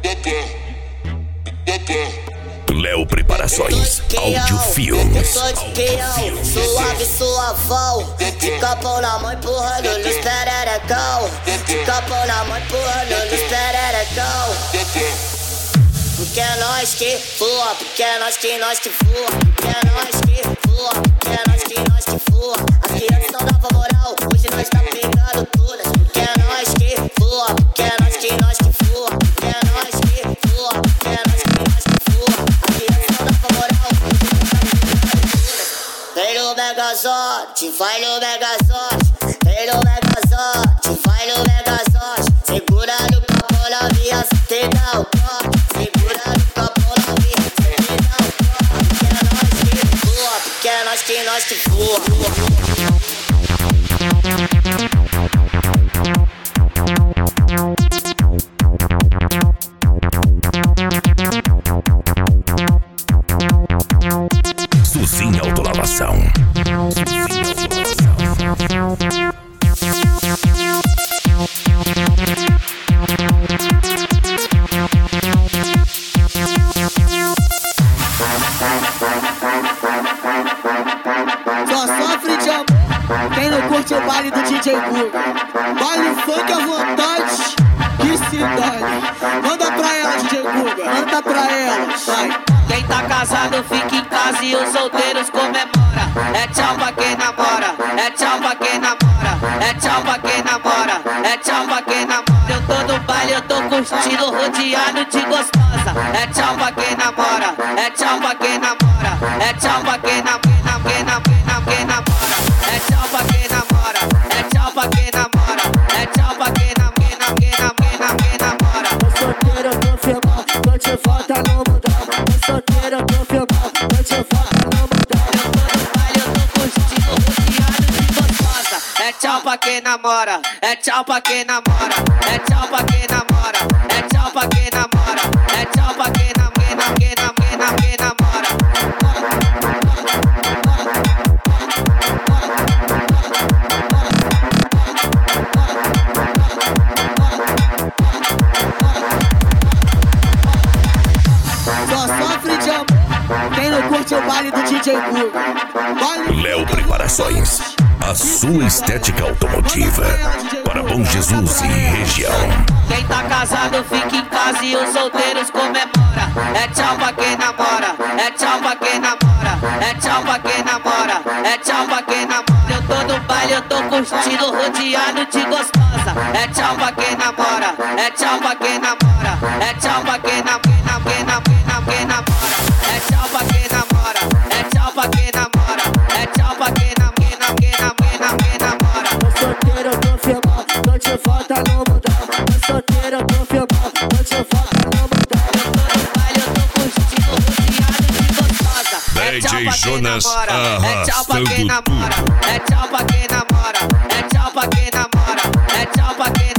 Léo Preparações, Áudio Filmes. Suave, suavão, de capão na mão empurrando nos pererecão. De capão na mão empurrando nos pererecão. Porque é nós que voa, porque é nós que voa. Porque é nós que voa, porque é nós que voa. Aqui antes não dava moral, hoje nós tá pegando todas. Porque é nós que voa, porque é nós que voa. Porque é nós que voa, porque é nós que voa. Aqui antes não dava moral, hoje nós tá pegando todas. Vem no Megazord, vai no Megazord. Vem no Megazord, vai no Megazord. Segura no capô na via, cê dá o corte. Segura no capô na via, cê dá o corte. Porque é nós que voa, porque é nós que voa. Suzinha Autolavação. Só sofre de amor quem não curte o baile do DJ Guga. Baile funk à vontade, que se dane. Manda pra ela, DJ Guga, manda pra ela, vai. Quem tá casado fica em casa e os solteiros comemora. É tchau pra quem namora, é tchau pra quem namora, é tchau pra quem namora, é tchau pra quem namora. Eu tô no baile, eu tô curtindo, rodeado de gostosa. É tchau pra quem namora, é tchau pra quem namora, é tchau pra quem namora. É tchau pra quem namora, é tchau pra quem namora, é tchau pra quem namora. Tô solteiro, tô firmão, tô de volta no mundão. Tô solteiro, tô firmão, tô de volta no mundão. Eu tô no baile, eu tô curtindo, rodeado de gostosa. É tchau pra quem namora, é tchau pra quem namora, é tchau pra quem namora, é tchau pra quem namora, é tchau pra quem namora. Só sofre de amor quem não curte o baile do DJ Guga. Léo Preparações, a sua estética automotiva para Bom Jesus e região. Quem tá casado fica em casa e os solteiros comemora. É tchau pra quem namora, é tchau pra quem namora, é tchau pra quem namora, é tchau pra quem namora. Eu tô no baile, eu tô curtindo, rodeado de gostosa. É tchau pra quem namora, é tchau pra quem namora, é tchau pra quem namora. É tchau pra quem namora, é tchau pra quem namora, é tchau pra quem namora. Tô solteiro, tô firmão, tô de volta no mundão. Tô solteiro, tô firmão, tô de volta no mundão. Eu tô no baile, eu tô curtindo, rodeado de gostosa. É tchau pra quem Jonas namora, é tchau pra quem arrastando namora, é tchau pra quem namora, é tchau pra quem namora, é tchau pra quem namora.